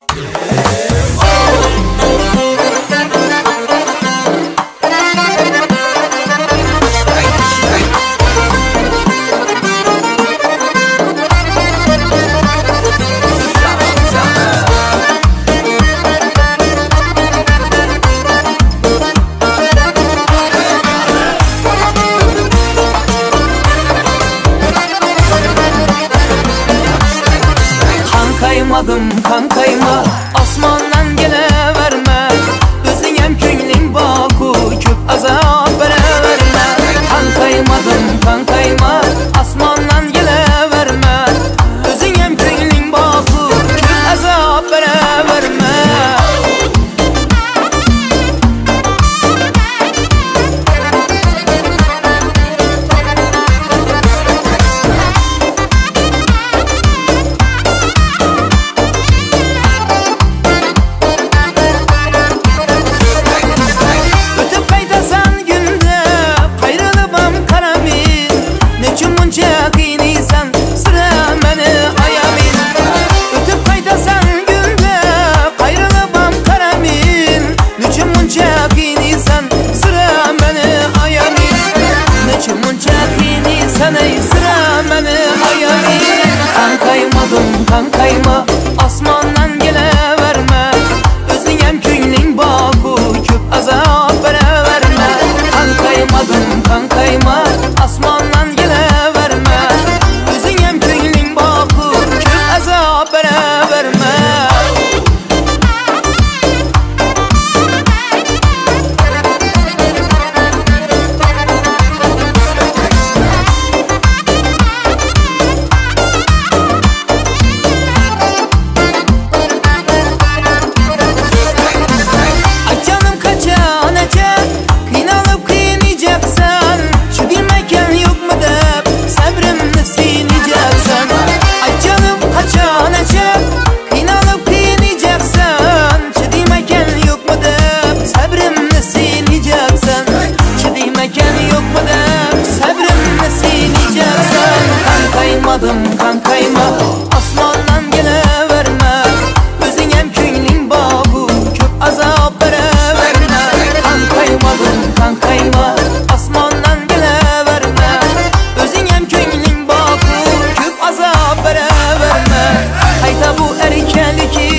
Kan kayma, asmandan geleverme. Özüngem köngling baku, köp azap vereverme. Kan kayma, asmandan geleverme. Özüngem köngling baku, köp azap vereverme. Kan kayma, asmandan geleverme. Özüngem köngling baku, köp azap vereverme. Kan kayma, asmandan geleverme. Özüngem köngling baku, köp azap vereverme. Kan kayma, asmandan geleverme. Özüngem köngling baku, köp azap vereverme. Kan kayma, asmandan geleverme. Özüngem köngling baku, köp azap vereverme. Hayta bu erkenlik